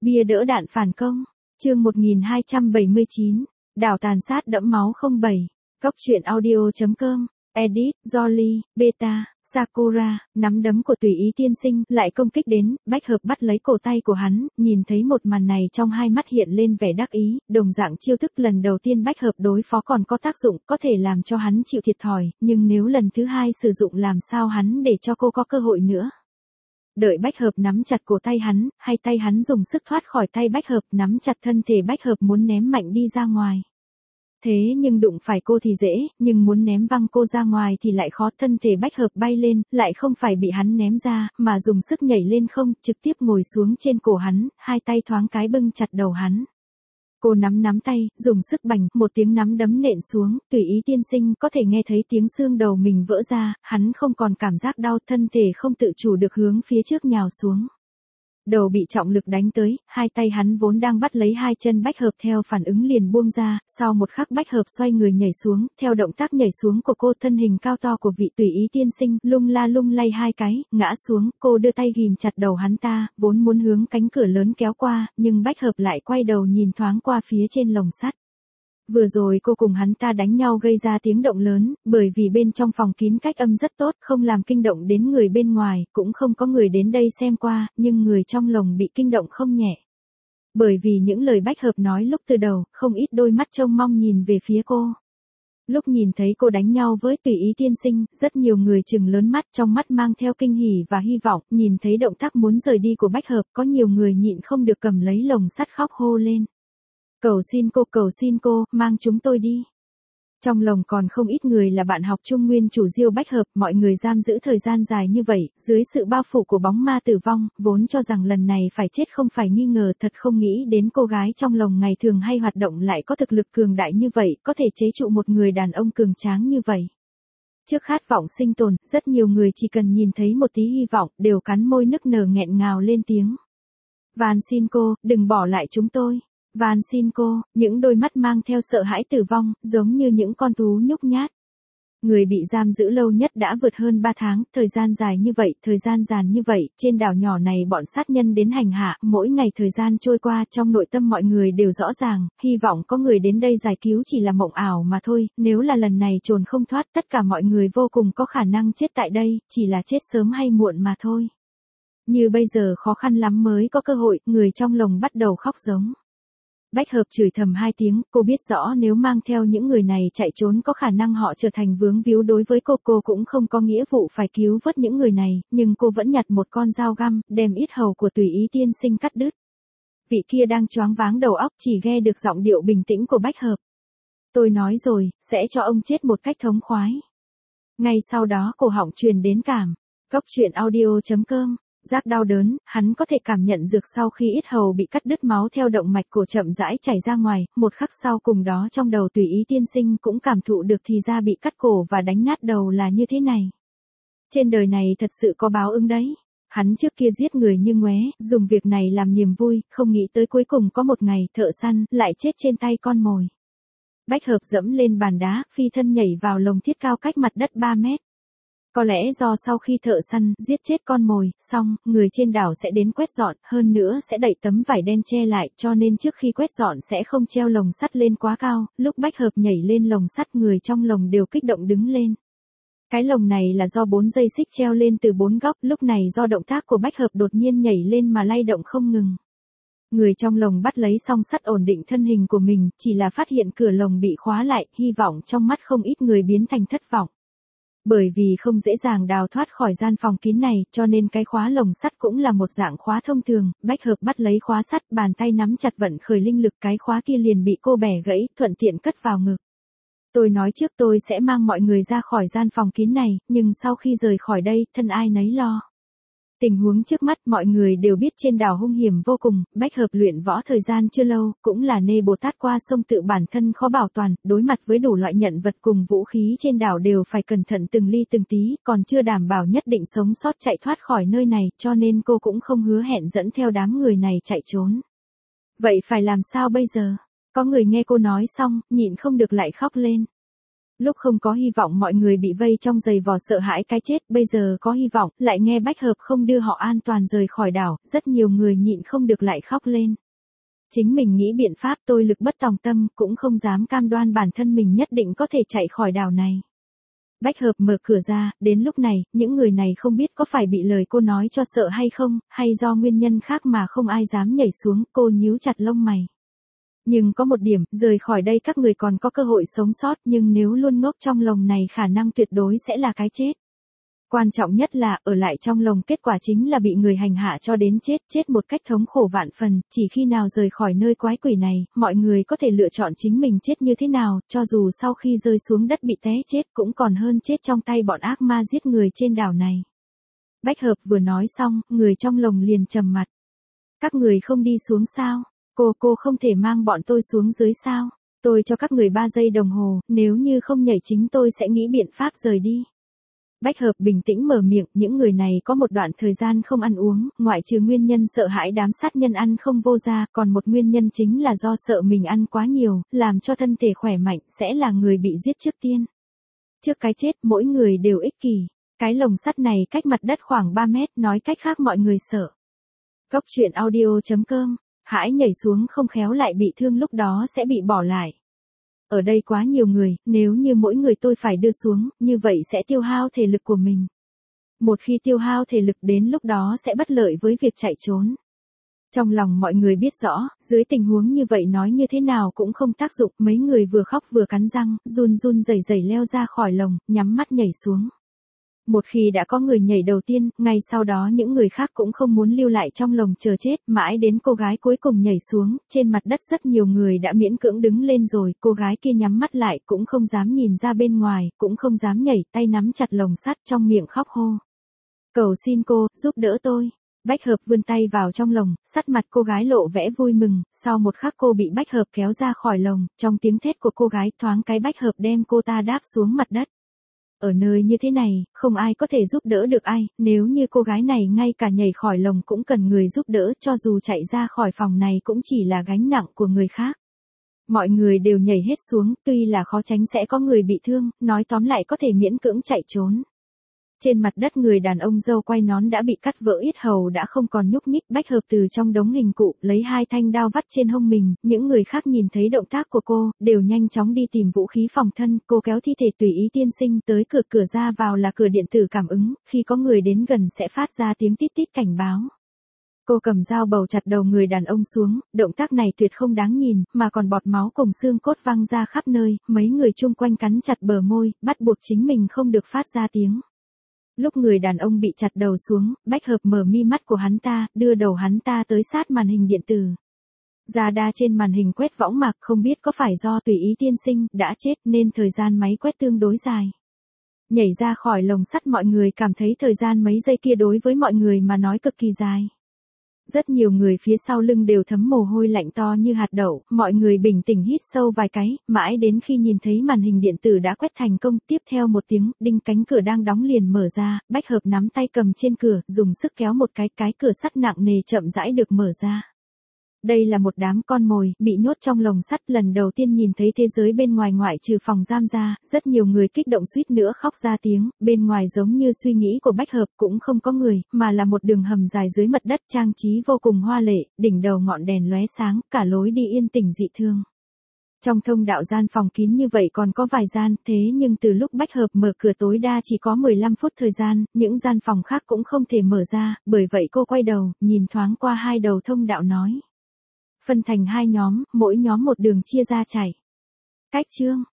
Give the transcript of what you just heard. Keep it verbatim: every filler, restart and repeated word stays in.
Bia đỡ đạn phản công. Chương một nghìn hai trăm bảy mươi chín. Đảo tàn sát đẫm máu không bảy. Góc truyện audio chấm com. Edit, Jolly, Beta, Sakura, nắm đấm của tùy ý tiên sinh lại công kích đến, Bách Hợp bắt lấy cổ tay của hắn, nhìn thấy một màn này trong hai mắt hiện lên vẻ đắc ý, đồng dạng chiêu thức lần đầu tiên Bách Hợp đối phó còn có tác dụng, có thể làm cho hắn chịu thiệt thòi, nhưng nếu lần thứ hai sử dụng làm sao hắn để cho cô có cơ hội nữa. Đợi Bách Hợp nắm chặt cổ tay hắn, hai tay hắn dùng sức thoát khỏi tay Bách Hợp, nắm chặt thân thể Bách Hợp muốn ném mạnh đi ra ngoài. Thế nhưng đụng phải cô thì dễ, nhưng muốn ném văng cô ra ngoài thì lại khó. Thân thể Bách Hợp bay lên, lại không phải bị hắn ném ra, mà dùng sức nhảy lên không, trực tiếp ngồi xuống trên cổ hắn, hai tay thoáng cái bưng chặt đầu hắn. Cô nắm nắm tay, dùng sức bành, một tiếng nắm đấm nện xuống, tùy ý tiên sinh có thể nghe thấy tiếng xương đầu mình vỡ ra, hắn không còn cảm giác đau, thân thể không tự chủ được hướng phía trước nhào xuống. Đầu bị trọng lực đánh tới, hai tay hắn vốn đang bắt lấy hai chân Bách Hợp theo phản ứng liền buông ra, sau một khắc Bách Hợp xoay người nhảy xuống, theo động tác nhảy xuống của cô thân hình cao to của vị tùy ý tiên sinh, lung la lung lay hai cái, ngã xuống, cô đưa tay ghìm chặt đầu hắn ta, vốn muốn hướng cánh cửa lớn kéo qua, nhưng Bách Hợp lại quay đầu nhìn thoáng qua phía trên lồng sắt. Vừa rồi cô cùng hắn ta đánh nhau gây ra tiếng động lớn, bởi vì bên trong phòng kín cách âm rất tốt, không làm kinh động đến người bên ngoài, cũng không có người đến đây xem qua, nhưng người trong lồng bị kinh động không nhẹ. Bởi vì những lời Bách Hợp nói lúc từ đầu, không ít đôi mắt trông mong nhìn về phía cô. Lúc nhìn thấy cô đánh nhau với tùy ý tiên sinh, rất nhiều người trừng lớn mắt, trong mắt mang theo kinh hỉ và hy vọng, nhìn thấy động tác muốn rời đi của Bách Hợp, có nhiều người nhịn không được cầm lấy lồng sắt khóc hô lên. Cầu xin cô, cầu xin cô, mang chúng tôi đi. Trong lồng còn không ít người là bạn học chung nguyên chủ Diêu Bách Hợp, mọi người giam giữ thời gian dài như vậy, dưới sự bao phủ của bóng ma tử vong, vốn cho rằng lần này phải chết không phải nghi ngờ, thật không nghĩ đến cô gái trong lồng ngày thường hay hoạt động lại có thực lực cường đại như vậy, có thể chế trụ một người đàn ông cường tráng như vậy. Trước khát vọng sinh tồn, rất nhiều người chỉ cần nhìn thấy một tí hy vọng, đều cắn môi nức nở nghẹn ngào lên tiếng. Van xin cô, đừng bỏ lại chúng tôi. Van xin cô, những đôi mắt mang theo sợ hãi tử vong, giống như những con thú nhút nhát. Người bị giam giữ lâu nhất đã vượt hơn ba tháng, thời gian dài như vậy, thời gian dài như vậy, trên đảo nhỏ này bọn sát nhân đến hành hạ, mỗi ngày thời gian trôi qua trong nội tâm mọi người đều rõ ràng, hy vọng có người đến đây giải cứu chỉ là mộng ảo mà thôi, nếu là lần này trốn không thoát tất cả mọi người vô cùng có khả năng chết tại đây, chỉ là chết sớm hay muộn mà thôi. Như bây giờ khó khăn lắm mới có cơ hội, người trong lồng bắt đầu khóc giống. Bách Hợp chửi thầm hai tiếng, cô biết rõ nếu mang theo những người này chạy trốn có khả năng họ trở thành vướng víu đối với cô, cô cũng không có nghĩa vụ phải cứu vớt những người này, nhưng cô vẫn nhặt một con dao găm, đem yết hầu của tùy ý tiên sinh cắt đứt. Vị kia đang choáng váng đầu óc chỉ nghe được giọng điệu bình tĩnh của Bách Hợp. Tôi nói rồi, sẽ cho ông chết một cách thống khoái. Ngay sau đó cổ họng truyền đến cảm. Góc truyện audio chấm com. Giác đau đớn, hắn có thể cảm nhận được sau khi yết hầu bị cắt đứt máu theo động mạch cổ chậm rãi chảy ra ngoài, một khắc sau cùng đó trong đầu tùy ý tiên sinh cũng cảm thụ được thì ra bị cắt cổ và đánh nát đầu là như thế này. Trên đời này thật sự có báo ứng đấy. Hắn trước kia giết người như ngoé, dùng việc này làm niềm vui, không nghĩ tới cuối cùng có một ngày thợ săn lại chết trên tay con mồi. Bách Hợp dẫm lên bàn đá, phi thân nhảy vào lồng thiết cao cách mặt đất ba mét. Có lẽ do sau khi thợ săn giết chết con mồi, xong, người trên đảo sẽ đến quét dọn, hơn nữa sẽ đậy tấm vải đen che lại, cho nên trước khi quét dọn sẽ không treo lồng sắt lên quá cao, lúc Bách Hợp nhảy lên lồng sắt người trong lồng đều kích động đứng lên. Cái lồng này là do bốn dây xích treo lên từ bốn góc, lúc này do động tác của Bách Hợp đột nhiên nhảy lên mà lay động không ngừng. Người trong lồng bắt lấy song sắt ổn định thân hình của mình, chỉ là phát hiện cửa lồng bị khóa lại, hy vọng trong mắt không ít người biến thành thất vọng. Bởi vì không dễ dàng đào thoát khỏi gian phòng kín này, cho nên cái khóa lồng sắt cũng là một dạng khóa thông thường, Bách Hợp bắt lấy khóa sắt, bàn tay nắm chặt vận khởi linh lực, cái khóa kia liền bị cô bẻ gãy, thuận tiện cất vào ngực. Tôi nói trước tôi sẽ mang mọi người ra khỏi gian phòng kín này, nhưng sau khi rời khỏi đây, thân ai nấy lo. Tình huống trước mắt mọi người đều biết trên đảo hung hiểm vô cùng, Bách Hợp luyện võ thời gian chưa lâu, cũng là nê Bồ Tát qua sông tự bản thân khó bảo toàn, đối mặt với đủ loại nhận vật cùng vũ khí trên đảo đều phải cẩn thận từng ly từng tí, còn chưa đảm bảo nhất định sống sót chạy thoát khỏi nơi này, cho nên cô cũng không hứa hẹn dẫn theo đám người này chạy trốn. Vậy phải làm sao bây giờ? Có người nghe cô nói xong, nhịn không được lại khóc lên. Lúc không có hy vọng mọi người bị vây trong giày vò sợ hãi cái chết, bây giờ có hy vọng, lại nghe bách hợp không đưa họ an toàn rời khỏi đảo, rất nhiều người nhịn không được lại khóc lên. Chính mình nghĩ biện pháp, tôi lực bất tòng tâm, cũng không dám cam đoan bản thân mình nhất định có thể chạy khỏi đảo này. Bách hợp mở cửa ra, đến lúc này, những người này không biết có phải bị lời cô nói cho sợ hay không, hay do nguyên nhân khác mà không ai dám nhảy xuống, cô nhíu chặt lông mày. Nhưng có một điểm, rời khỏi đây các người còn có cơ hội sống sót, nhưng nếu luôn ngốc trong lồng này khả năng tuyệt đối sẽ là cái chết. Quan trọng nhất là, ở lại trong lồng kết quả chính là bị người hành hạ cho đến chết, chết một cách thống khổ vạn phần, chỉ khi nào rời khỏi nơi quái quỷ này, mọi người có thể lựa chọn chính mình chết như thế nào, cho dù sau khi rơi xuống đất bị té chết cũng còn hơn chết trong tay bọn ác ma giết người trên đảo này. Bách hợp vừa nói xong, người trong lồng liền trầm mặt. Các người không đi xuống sao? Cô, cô không thể mang bọn tôi xuống dưới sao? Tôi cho các người ba giây đồng hồ, nếu như không nhảy chính tôi sẽ nghĩ biện pháp rời đi. Bách hợp bình tĩnh mở miệng, những người này có một đoạn thời gian không ăn uống, ngoại trừ nguyên nhân sợ hãi đám sát nhân ăn không vô ra, còn một nguyên nhân chính là do sợ mình ăn quá nhiều, làm cho thân thể khỏe mạnh, sẽ là người bị giết trước tiên. Trước cái chết, mỗi người đều ích kỷ. Cái lồng sắt này cách mặt đất khoảng ba mét, nói cách khác mọi người sợ. Góc truyện audio chấm com, hãy nhảy xuống không khéo lại bị thương lúc đó sẽ bị bỏ lại. Ở đây quá nhiều người, nếu như mỗi người tôi phải đưa xuống, như vậy sẽ tiêu hao thể lực của mình. Một khi tiêu hao thể lực đến lúc đó sẽ bất lợi với việc chạy trốn. Trong lòng mọi người biết rõ, dưới tình huống như vậy nói như thế nào cũng không tác dụng, mấy người vừa khóc vừa cắn răng, run run rẩy rẩy leo ra khỏi lồng, nhắm mắt nhảy xuống. Một khi đã có người nhảy đầu tiên, ngay sau đó những người khác cũng không muốn lưu lại trong lồng chờ chết, mãi đến cô gái cuối cùng nhảy xuống, trên mặt đất rất nhiều người đã miễn cưỡng đứng lên rồi, cô gái kia nhắm mắt lại, cũng không dám nhìn ra bên ngoài, cũng không dám nhảy, tay nắm chặt lồng sắt trong miệng khóc hô. Cầu xin cô, giúp đỡ tôi. Bách hợp vươn tay vào trong lồng, sắt mặt cô gái lộ vẻ vui mừng, sau một khắc cô bị bách hợp kéo ra khỏi lồng, trong tiếng thét của cô gái thoáng cái bách hợp đem cô ta đáp xuống mặt đất. Ở nơi như thế này, không ai có thể giúp đỡ được ai, nếu như cô gái này ngay cả nhảy khỏi lồng cũng cần người giúp đỡ, cho dù chạy ra khỏi phòng này cũng chỉ là gánh nặng của người khác. Mọi người đều nhảy hết xuống, tuy là khó tránh sẽ có người bị thương, nói tóm lại có thể miễn cưỡng chạy trốn. Trên mặt đất người đàn ông râu quay nón đã bị cắt vỡ yết hầu đã không còn nhúc nhích, bách hợp từ trong đống hình cụ, lấy hai thanh đao vắt trên hông mình, những người khác nhìn thấy động tác của cô, đều nhanh chóng đi tìm vũ khí phòng thân, cô kéo thi thể tùy ý tiên sinh tới cửa, cửa ra vào là cửa điện tử cảm ứng, khi có người đến gần sẽ phát ra tiếng tít tít cảnh báo. Cô cầm dao bầu chặt đầu người đàn ông xuống, động tác này tuyệt không đáng nhìn, mà còn bọt máu cùng xương cốt văng ra khắp nơi, mấy người chung quanh cắn chặt bờ môi, bắt buộc chính mình không được phát ra tiếng. Lúc người đàn ông bị chặt đầu xuống, bách hợp mở mi mắt của hắn ta, đưa đầu hắn ta tới sát màn hình điện tử. Radar trên màn hình quét võng mạc, không biết có phải do tùy ý tiên sinh đã chết nên thời gian máy quét tương đối dài. Nhảy ra khỏi lồng sắt mọi người cảm thấy thời gian mấy giây kia đối với mọi người mà nói cực kỳ dài. Rất nhiều người phía sau lưng đều thấm mồ hôi lạnh to như hạt đậu, mọi người bình tĩnh hít sâu vài cái, mãi đến khi nhìn thấy màn hình điện tử đã quét thành công, tiếp theo một tiếng, đinh, cánh cửa đang đóng liền mở ra, bách hợp nắm tay cầm trên cửa, dùng sức kéo một cái, cái cửa sắt nặng nề chậm rãi được mở ra. Đây là một đám con mồi, bị nhốt trong lồng sắt, lần đầu tiên nhìn thấy thế giới bên ngoài ngoại trừ phòng giam ra, rất nhiều người kích động suýt nữa khóc ra tiếng, bên ngoài giống như suy nghĩ của bách hợp cũng không có người, mà là một đường hầm dài dưới mặt đất trang trí vô cùng hoa lệ, đỉnh đầu ngọn đèn lóe sáng, cả lối đi yên tĩnh dị thương. Trong thông đạo gian phòng kín như vậy còn có vài gian, thế nhưng từ lúc bách hợp mở cửa tối đa chỉ có mười lăm phút thời gian, những gian phòng khác cũng không thể mở ra, bởi vậy cô quay đầu, nhìn thoáng qua hai đầu thông đạo nói. Phân thành hai nhóm, mỗi nhóm một đường chia ra chạy. Cách chương